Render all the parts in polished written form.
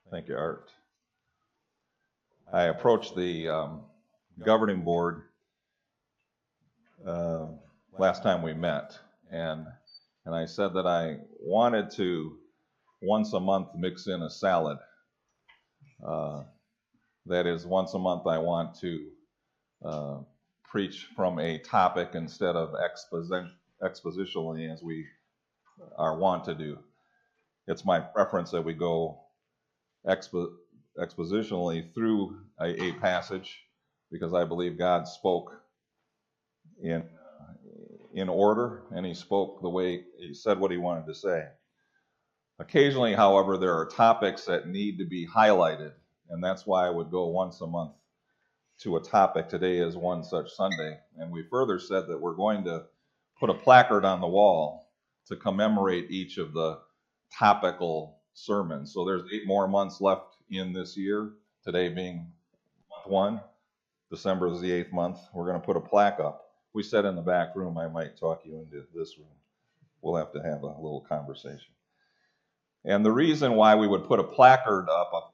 Thank you, Art. I approached the governing board uh, last time we met, and I said that I wanted to once a month mix in a salad. Uh, that is, once a month I want to uh, preach from a topic instead of expositionally as we are wont to do. It's my preference that we go expositionally through a passage because I believe God spoke in order, and he spoke the way he said what he wanted to say. Occasionally, however, there are topics that need to be highlighted, and that's why I would go once a month to a topic. Today is one such Sunday, and we further said that we're going to put a placard on the wall to commemorate each of the topical sermons. So there's 8 more months left in this year, today being month 1. December is the 8th month. We're going to put a plaque up. We said in the back room, I might talk you into this room. We'll have to have a little conversation. And the reason why we would put a placard up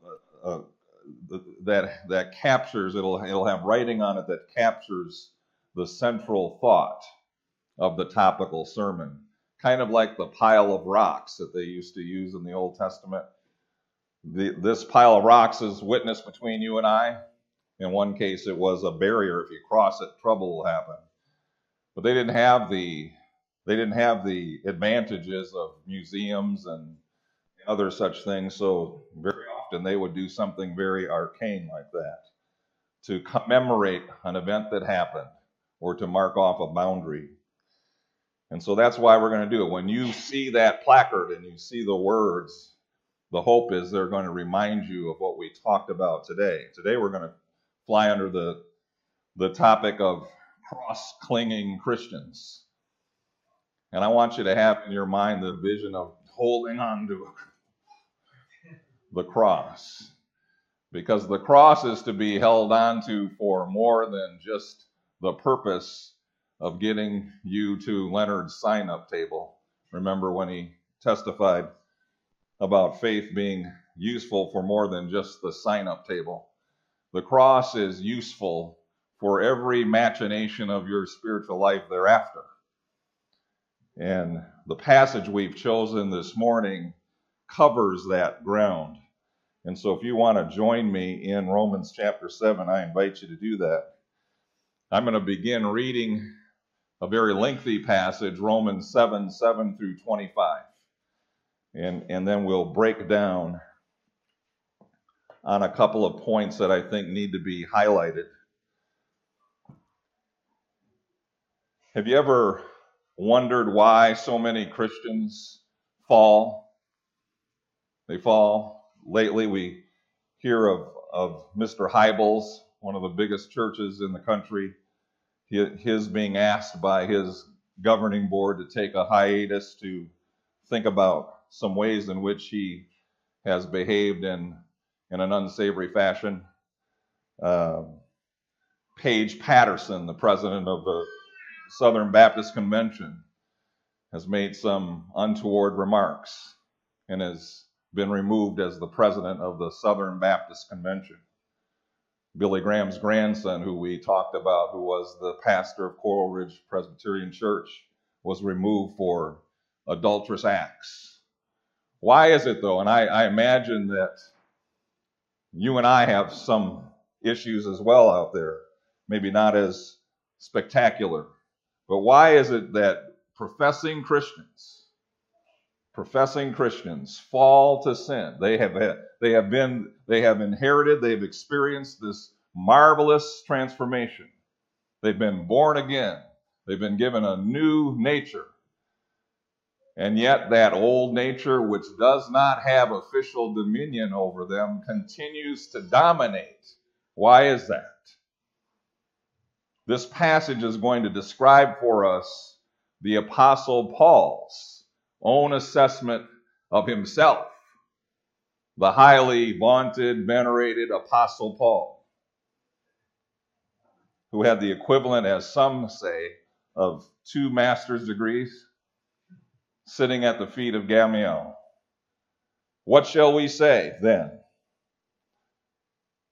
that captures, it'll have writing on it that captures the central thought of the topical sermon, kind of like the pile of rocks that they used to use in the Old Testament. This pile of rocks is witness between you and I. In one case, it was a barrier. If you cross it, trouble will happen. But they didn't have the advantages of museums and other such things. So very often they would do something very arcane like that to commemorate an event that happened or to mark off a boundary. And so that's why we're going to do it. When you see that placard and you see the words, the hope is they're going to remind you of what we talked about today. Today we're going to fly under the topic of cross-clinging Christians. And I want you to have in your mind the vision of holding on to the cross. Because the cross is to be held on to for more than just the purpose of getting you to Leonard's sign-up table. Remember when he testified about faith being useful for more than just the sign-up table. The cross is useful for every machination of your spiritual life thereafter. And the passage we've chosen this morning covers that ground. And so if you want to join me in Romans chapter 7, I invite you to do that. I'm going to begin reading a very lengthy passage, Romans 7 through 25. And then we'll break down on a couple of points that I think need to be highlighted. Have you ever wondered why so many Christians fall? They fall. Lately we hear of Mr. Hybels, one of the biggest churches in the country, his being asked by his governing board to take a hiatus to think about some ways in which he has behaved in an unsavory fashion. Paige Patterson, the president of the Southern Baptist Convention, has made some untoward remarks and has been removed as the president of the Southern Baptist Convention. Billy Graham's grandson, who we talked about, who was the pastor of Coral Ridge Presbyterian Church, was removed for adulterous acts. Why is it, though? And I imagine that you and I have some issues as well out there, maybe not as spectacular. But why is it that professing Christians fall to sin? They have inherited, they've experienced this marvelous transformation. They've been born again. They've been given a new nature. And yet that old nature, which does not have official dominion over them, continues to dominate. Why is that? This passage is going to describe for us the Apostle Paul's own assessment of himself, the highly vaunted, venerated Apostle Paul, who had the equivalent, as some say, of 2 master's degrees, sitting at the feet of Gamaliel. What shall we say then?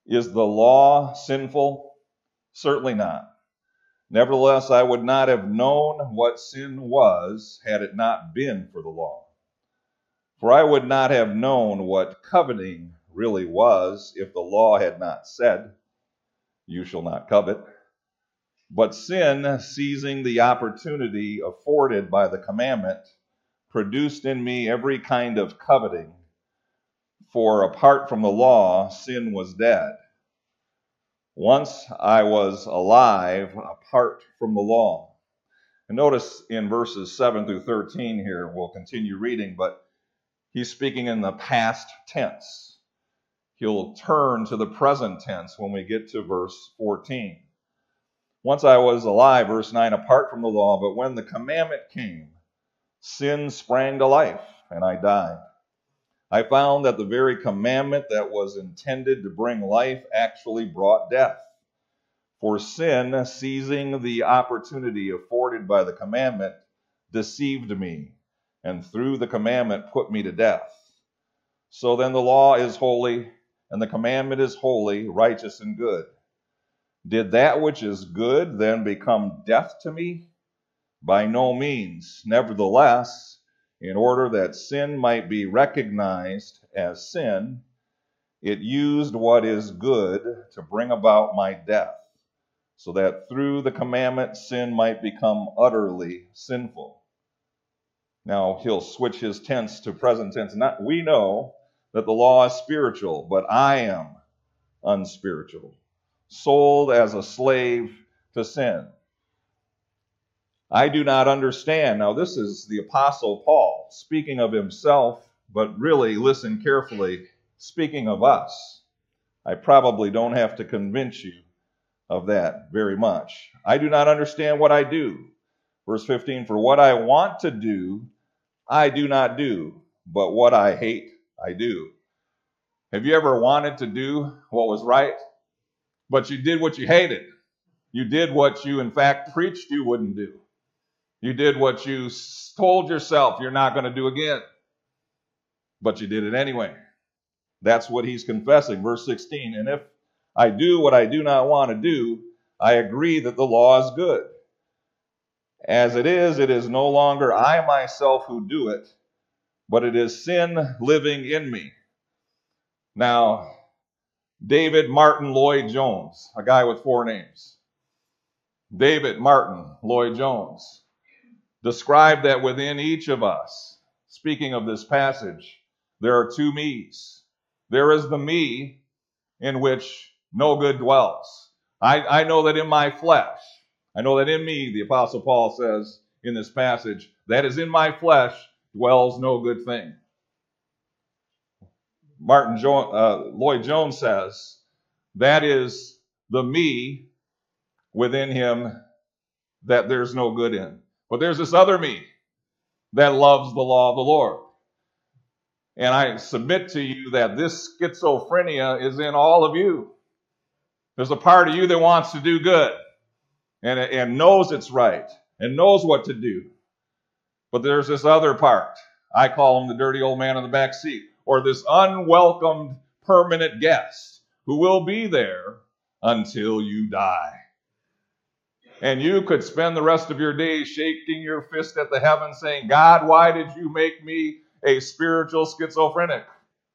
Is the law sinful? Certainly not. Nevertheless, I would not have known what sin was had it not been for the law. For I would not have known what coveting really was if the law had not said, "You shall not covet." But sin, seizing the opportunity afforded by the commandment, produced in me every kind of coveting. For apart from the law, sin was dead. Once I was alive apart from the law. And notice in verses 7 through 13 here, we'll continue reading, but he's speaking in the past tense. He'll turn to the present tense when we get to verse 14. Once I was alive, verse 9, apart from the law, but when the commandment came, sin sprang to life, and I died. I found that the very commandment that was intended to bring life actually brought death. For sin, seizing the opportunity afforded by the commandment, deceived me, and through the commandment put me to death. So then the law is holy, and the commandment is holy, righteous, and good. Did that which is good then become death to me? By no means. Nevertheless, in order that sin might be recognized as sin, it used what is good to bring about my death, so that through the commandment sin might become utterly sinful. Now he'll switch his tense to present tense. We know that the law is spiritual, but I am unspiritual, sold as a slave to sin. I do not understand. Now this is the Apostle Paul speaking of himself, but really, listen carefully, speaking of us. I probably don't have to convince you of that very much. I do not understand what I do. Verse 15, for what I want to do, I do not do, but what I hate, I do. Have you ever wanted to do what was right, but you did what you hated? You did what you, in fact, preached you wouldn't do. You did what you told yourself you're not going to do again, but you did it anyway. That's what he's confessing. Verse 16, and if I do what I do not want to do, I agree that the law is good. As it is no longer I myself who do it, but it is sin living in me. Now, David Martin Lloyd Jones, a guy with 4 names. David Martin Lloyd Jones described that within each of us, speaking of this passage, there are 2 me's. There is the me in which no good dwells. I know that in my flesh, I know that in me, the Apostle Paul says in this passage, that is in my flesh dwells no good thing. Lloyd Jones says, that is the me within him that there's no good in. But there's this other me that loves the law of the Lord. And I submit to you that this schizophrenia is in all of you. There's a part of you that wants to do good and knows it's right and knows what to do. But there's this other part. I call him the dirty old man in the back seat, or this unwelcomed permanent guest who will be there until you die. And you could spend the rest of your days shaking your fist at the heavens saying, God, why did you make me a spiritual schizophrenic?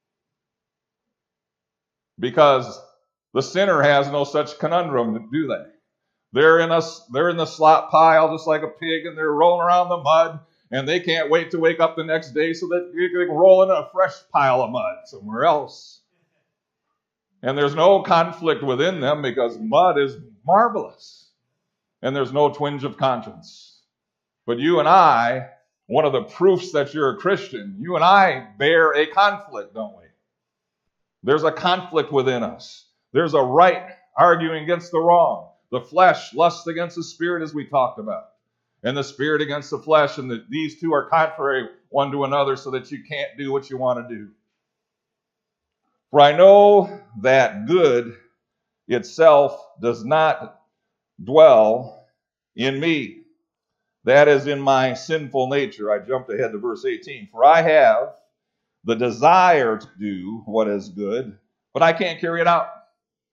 Because the sinner has no such conundrum, do they? They're in the slop pile just like a pig, and they're rolling around the mud, and they can't wait to wake up the next day so that they can roll in a fresh pile of mud somewhere else. And there's no conflict within them because mud is marvelous, and there's no twinge of conscience. But you and I, one of the proofs that you're a Christian, you and I bear a conflict, don't we? There's a conflict within us. There's a right arguing against the wrong. The flesh lusts against the spirit, as we talked about, and the spirit against the flesh, and these two are contrary one to another so that you can't do what you want to do. For I know that good itself does not dwell in me. That is in my sinful nature. I jumped ahead to verse 18. For I have the desire to do what is good, but I can't carry it out.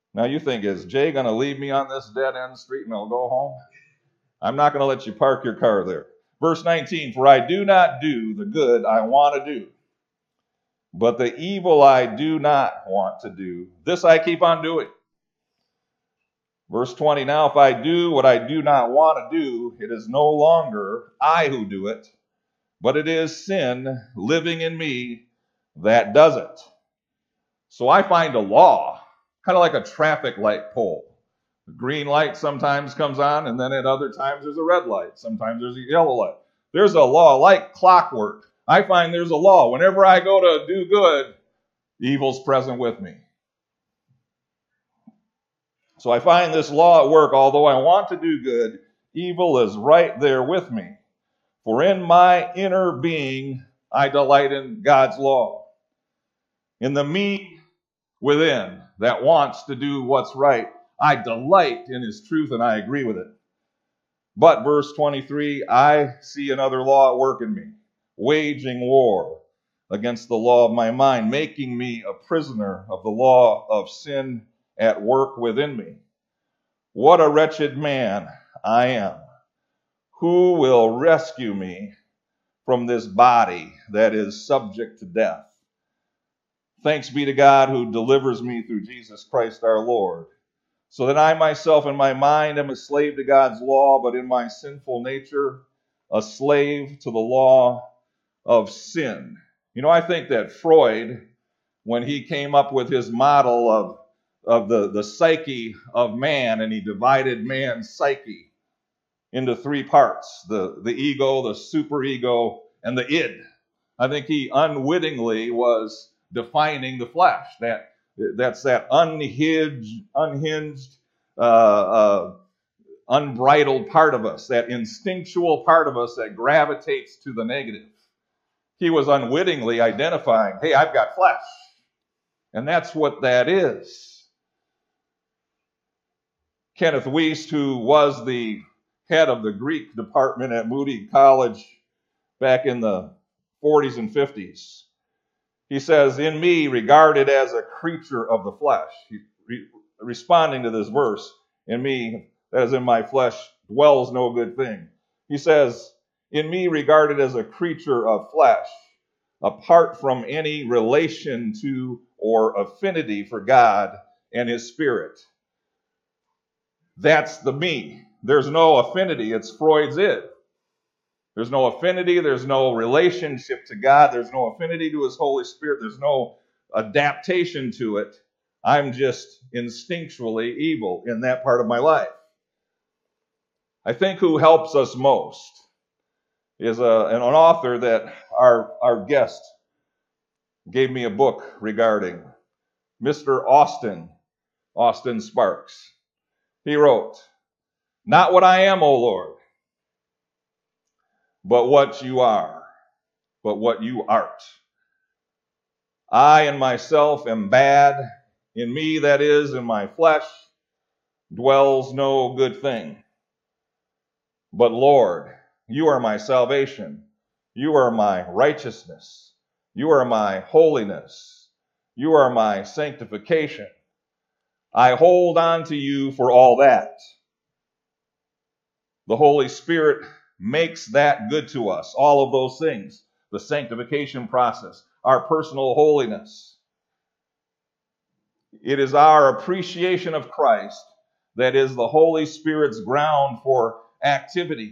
Now you think, is Jay going to leave me on this dead-end street and I'll go home? I'm not going to let you park your car there. Verse 19, for I do not do the good I want to do, but the evil I do not want to do, this I keep on doing. Verse 20, now if I do what I do not want to do, it is no longer I who do it, but it is sin living in me that does it. So I find a law, kind of like a traffic light pole. The green light sometimes comes on, and then at other times there's a red light. Sometimes there's a yellow light. There's a law like clockwork. I find there's a law. Whenever I go to do good, evil's present with me. So I find this law at work. Although I want to do good, evil is right there with me. For in my inner being, I delight in God's law. In the me within that wants to do what's right, I delight in his truth and I agree with it. But verse 23, I see another law at work in me, waging war against the law of my mind, making me a prisoner of the law of sin at work within me. What a wretched man I am. Who will rescue me from this body that is subject to death? Thanks be to God who delivers me through Jesus Christ our Lord. So that I myself in my mind am a slave to God's law, but in my sinful nature, a slave to the law of sin. You know, I think that Freud, when he came up with his model of the psyche of man, and he divided man's psyche into three parts, the ego, the superego, and the id. I think he unwittingly was defining the flesh. That's that unhinged, unbridled part of us, that instinctual part of us that gravitates to the negative. He was unwittingly identifying, hey, I've got flesh. And that's what that is. Kenneth Wuest, who was the head of the Greek department at Moody College back in the 40s and 50s, he says, in me, regarded as a creature of the flesh, responding to this verse, in me, that is in my flesh, dwells no good thing. He says, in me, regarded as a creature of flesh, apart from any relation to or affinity for God and his Spirit. That's the me. There's no affinity. It's Freud's id. There's no affinity. There's no relationship to God. There's no affinity to his Holy Spirit. There's no adaptation to it. I'm just instinctually evil in that part of my life. I think who helps us most is an author that our guest gave me a book regarding, Mr. Austin Sparks. He wrote, not what I am, O Lord, but what you are, but what you art. I in myself am bad. In me, that is, in my flesh, dwells no good thing. But Lord, you are my salvation. You are my righteousness. You are my holiness. You are my sanctification. I hold on to you for all that. The Holy Spirit makes that good to us, all of those things, the sanctification process, our personal holiness. It is our appreciation of Christ that is the Holy Spirit's ground for activity.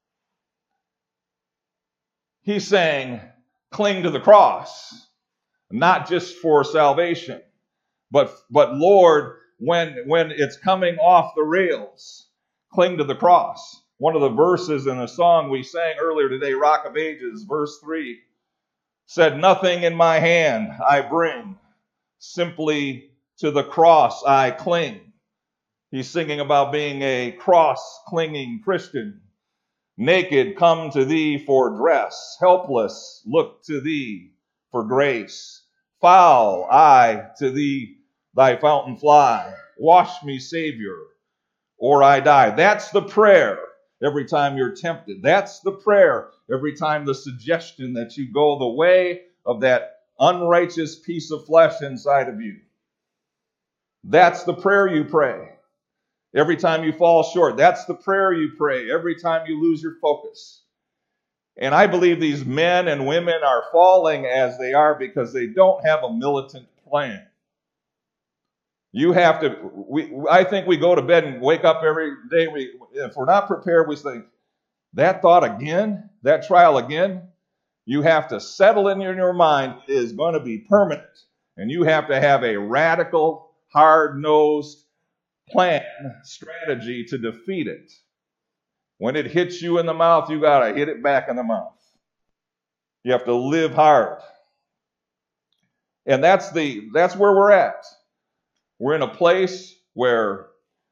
He's saying, cling to the cross, not just for salvation, but Lord, when it's coming off the rails, cling to the cross. One of the verses in a song we sang earlier today, Rock of Ages, verse 3, said, nothing in my hand I bring, simply to the cross I cling. He's singing about being a cross-clinging Christian. Naked, come to thee for dress. Helpless, look to thee for grace. Foul, I to thee thy fountain fly. Wash me, Savior, or I die. That's the prayer every time you're tempted. That's the prayer every time the suggestion that you go the way of that unrighteous piece of flesh inside of you. That's the prayer you pray. Every time you fall short, that's the prayer you pray. Every time you lose your focus. And I believe these men and women are falling as they are because they don't have a militant plan. You have to, I think we go to bed and wake up every day. If we're not prepared, we think, that thought again, that trial again. You have to settle in your mind it is going to be permanent. And you have to have a radical, hard-nosed plan, strategy to defeat it. When it hits you in the mouth, you got to hit it back in the mouth. You have to live hard. And that's where we're at. We're in a place where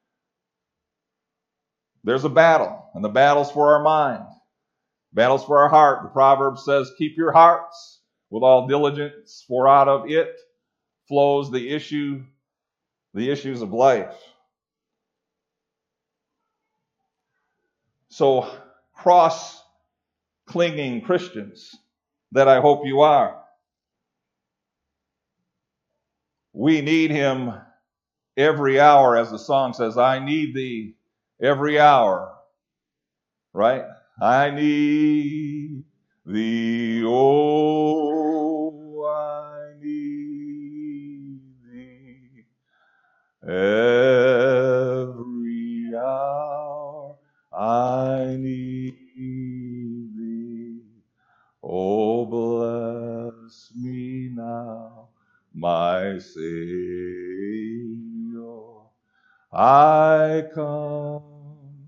there's a battle, and the battle's for our mind. Battle's for our heart. The proverb says, keep your hearts with all diligence, for out of it flows the issues of life. So, cross-clinging Christians that I hope you are, we need him every hour, as the song says, I need thee every hour, right? I need thee, oh, I need thee every hour, I need thee, oh, bless me now, my Savior, I come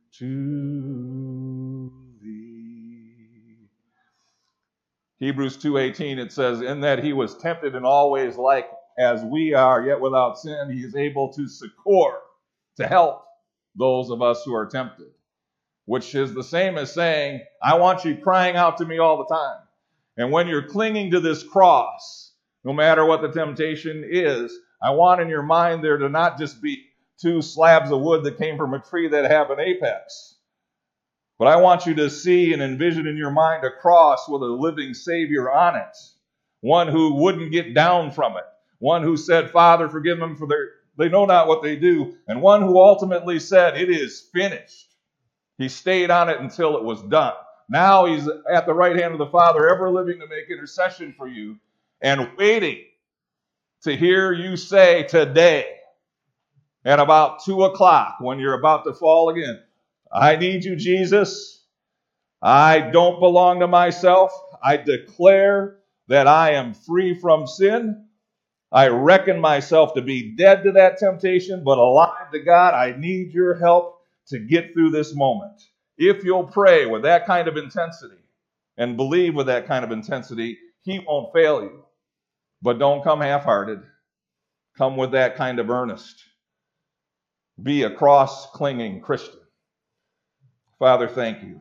to thee. Hebrews 2:18, it says, in that he was tempted in all ways like as we are, yet without sin, he is able to succor, to help those of us who are tempted. Which is the same as saying, I want you crying out to me all the time. And when you're clinging to this cross, no matter what the temptation is, I want in your mind there to not just be two slabs of wood that came from a tree that have an apex. But I want you to see and envision in your mind a cross with a living Savior on it. One who wouldn't get down from it. One who said, Father, forgive them, for they know not what they do. And one who ultimately said, it is finished. He stayed on it until it was done. Now he's at the right hand of the Father, ever living to make intercession for you and waiting to hear you say today at about 2 o'clock when you're about to fall again, I need you, Jesus. I don't belong to myself. I declare that I am free from sin. I reckon myself to be dead to that temptation, but alive to God. I need your help to get through this moment. If you'll pray with that kind of intensity and believe with that kind of intensity, he won't fail you. But don't come half-hearted. Come with that kind of earnest. Be a cross-clinging Christian. Father, thank you.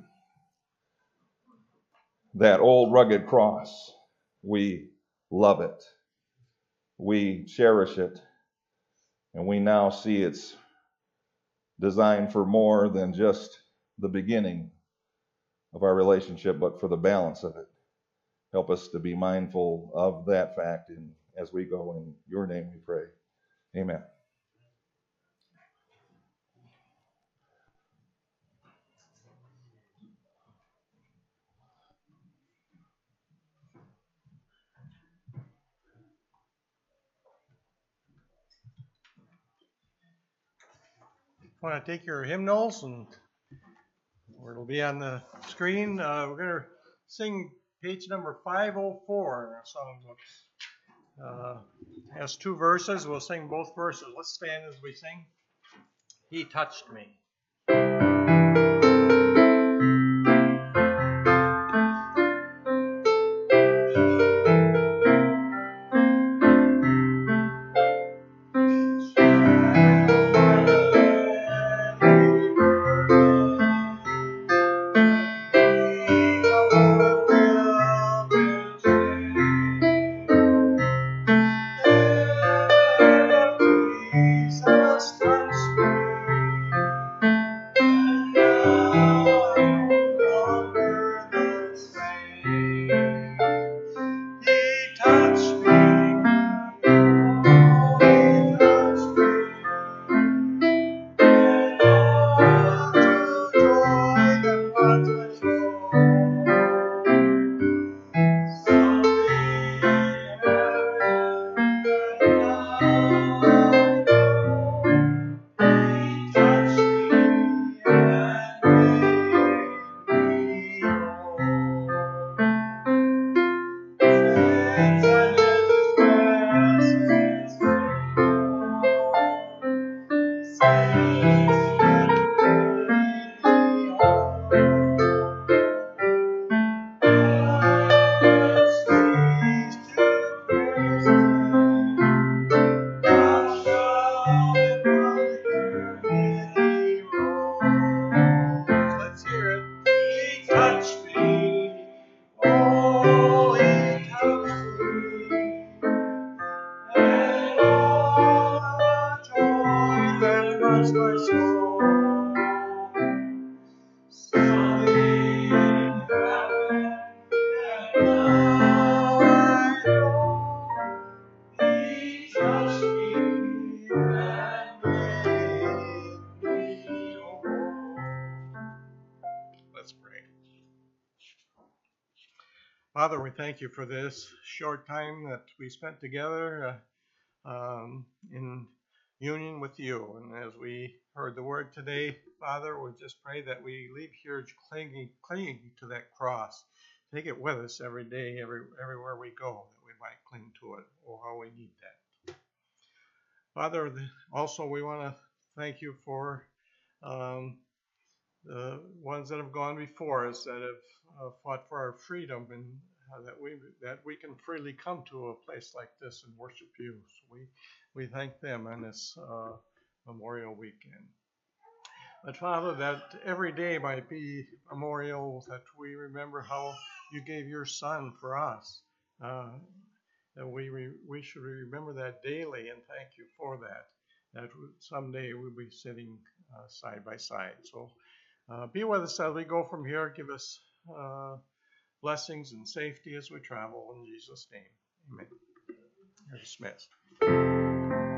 That old rugged cross, we love it. We cherish it. And we now see it's designed for more than just the beginning of our relationship, but for the balance of it. Help us to be mindful of that fact and as we go. In your name we pray. Amen. I want to take your hymnals, and it'll be on the screen. We're going to sing page number 504 in our songbook. Has 2 verses. We'll sing both verses. Let's stand as we sing. He touched me. Father, we thank you for this short time that we spent together in union with you. And as we heard the word today, Father, we just pray that we leave here clinging to that cross. Take it with us every day, everywhere we go, that we might cling to it. Oh, how we need that. Father, also we want to thank you for the ones that have gone before us, that have fought for our freedom, and that we can freely come to a place like this and worship you. So we thank them on this Memorial Weekend. But Father, that every day might be memorial, that we remember how you gave your Son for us. That we should remember that daily and thank you for that. That someday we'll be sitting side by side. So be with us as we go from here. Give us blessings and safety as we travel. In Jesus' name, amen. You're dismissed.